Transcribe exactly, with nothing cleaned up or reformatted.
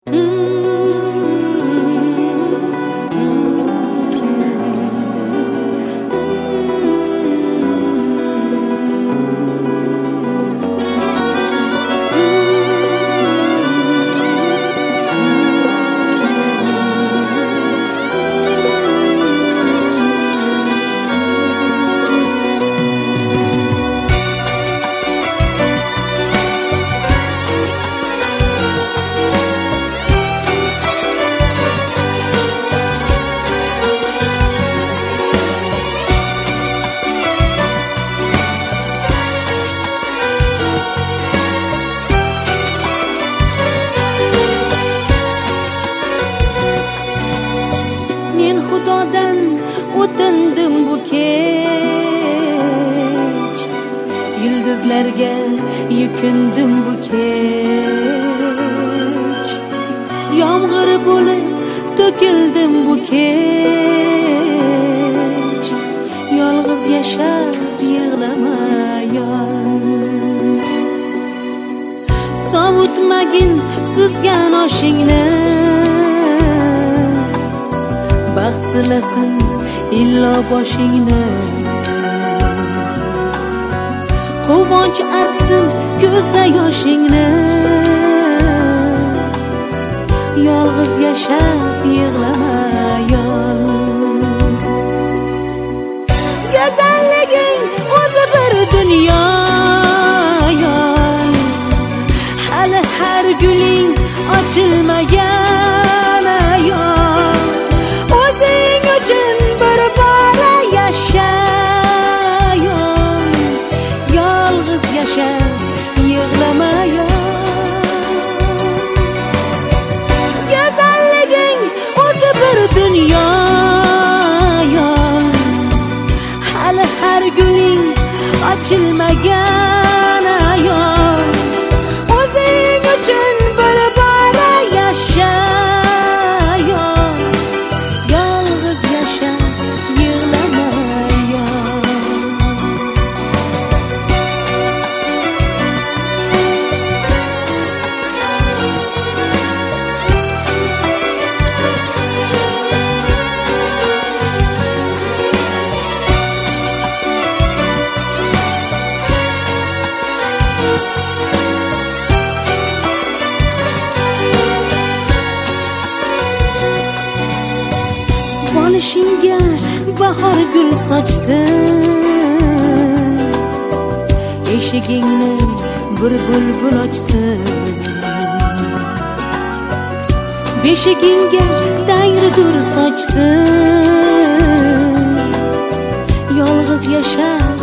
Men Xudodan o'tindim bu kech, yulduzlarga yukindim bu kech, yomg'ir bo'lib to'kildim bu kech, yolg'iz yashab yig'lama yol. Sovutmagin suzgan oshingni, baxt silasin illo boshingni, quvonch artsin ko'zda yoshingni, yolg'iz yashab yig'lama yol. Go'zalliging o'zi bir dunyo yol, hali har guling ochilmagan ayol. O'zing uchun bir bora yasha yol, yolg'iz yasha yig'lama yol. Go'zalliging o'zi bir dunyo yol, hali har guling ochilmagan ayol. O'zing uchun bir bora yasha yol, yolg'iz yasha yig'lama yol. Bolishingga bahor gul sochsin, eshigingni bir bulbul ochsin, beshigingga tangri dur sochsin, yolg'iz yashab